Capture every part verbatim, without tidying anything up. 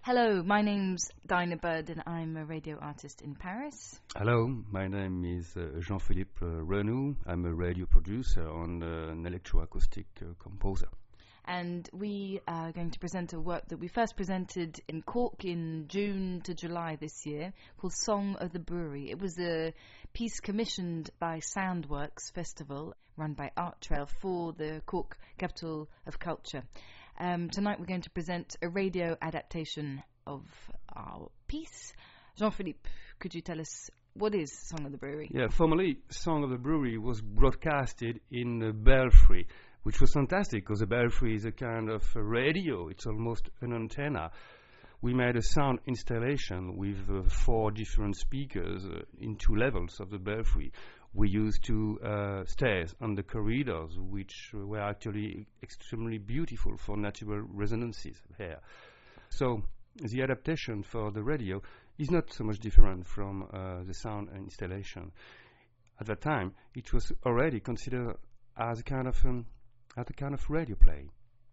Hello, my name's Dinah Bird and I'm a radio artist in Paris. Hello, my name is uh, Jean-Philippe uh, Renou. I'm a radio producer and uh, an electroacoustic uh, composer. And we are going to present a work that we first presented in Cork in June to July this year called Song of the Brewery. It was a piece commissioned by Soundworks Festival run by Art Trail for the Cork Capital of Culture. Um, tonight we're going to present a radio adaptation of our piece. Jean-Philippe, could you tell us what is Song of the Brewery? Yeah, formerly Song of the Brewery was broadcasted in a belfry, which was fantastic because a belfry is a kind of a radio. It's almost an antenna. We made a sound installation with uh, four different speakers uh, in two levels of the belfry. We used two uh, stairs on the corridors, which were actually extremely beautiful for natural resonances here. So the adaptation for the radio is not so much different from uh, the sound installation. At that time, it was already considered as a kind of um, as a kind of radio play.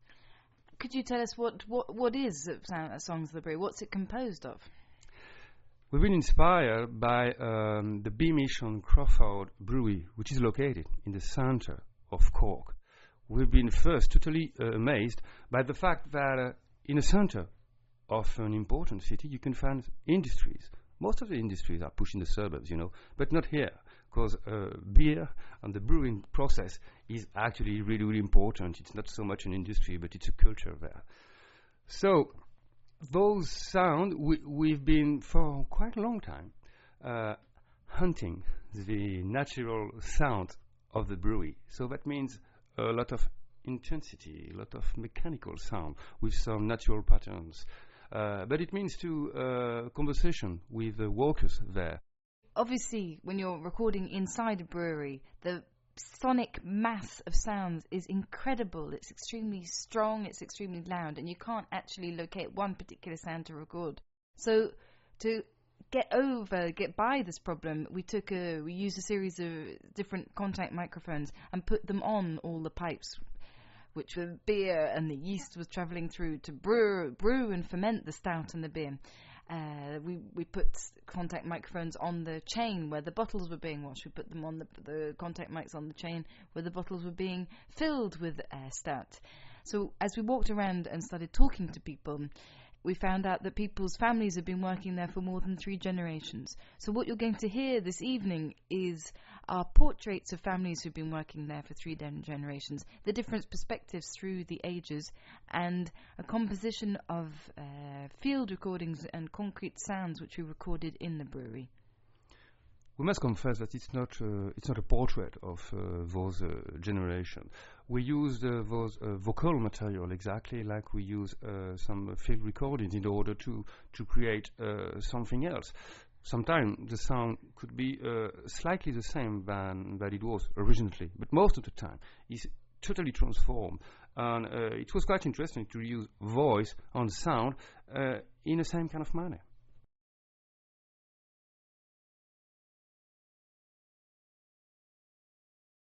Could you tell us what what, what is uh, Songs of the Brewery? What's it composed of? We've been inspired by um, the Beamish and Crawford Brewery, which is located in the center of Cork. We've been first totally uh, amazed by the fact that uh, in the center of an important city you can find industries. Most of the industries are pushed in the suburbs, you know, but not here, because uh, beer and the brewing process is actually really, really important. It's not so much an industry, but it's a culture there. So those sound, we, we've been for quite a long time uh, hunting the natural sound of the brewery. So that means a lot of intensity, a lot of mechanical sound with some natural patterns. Uh, but it means to uh, conversation with the workers there. Obviously, when you're recording inside a brewery, the sonic mass of sounds is incredible. It's extremely strong, it's extremely loud, and you can't actually locate one particular sound to record. So to get over, get by this problem, we took a, we used a series of different contact microphones and put them on all the pipes, which were beer, and the yeast was travelling through to brew, brew and ferment the stout and the beer. Uh, we we put contact microphones on the chain where the bottles were being washed. We put them on the, the contact mics on the chain where the bottles were being filled with uh, stout. So as we walked around and started talking to people, we found out that people's families have been working there for more than three generations. So what you're going to hear this evening is our portraits of families who've been working there for three den- generations, the different perspectives through the ages, and a composition of uh, field recordings and concrete sounds which we recorded in the brewery. We must confess that it's not uh, it's not a portrait of uh, those uh, generation. We used uh, those uh, vocal material exactly like we use uh, some field recordings in order to to create uh, something else. Sometimes the sound could be uh, slightly the same than that it was originally, but most of the time it's totally transformed. And uh, it was quite interesting to use voice and sound uh, in the same kind of manner.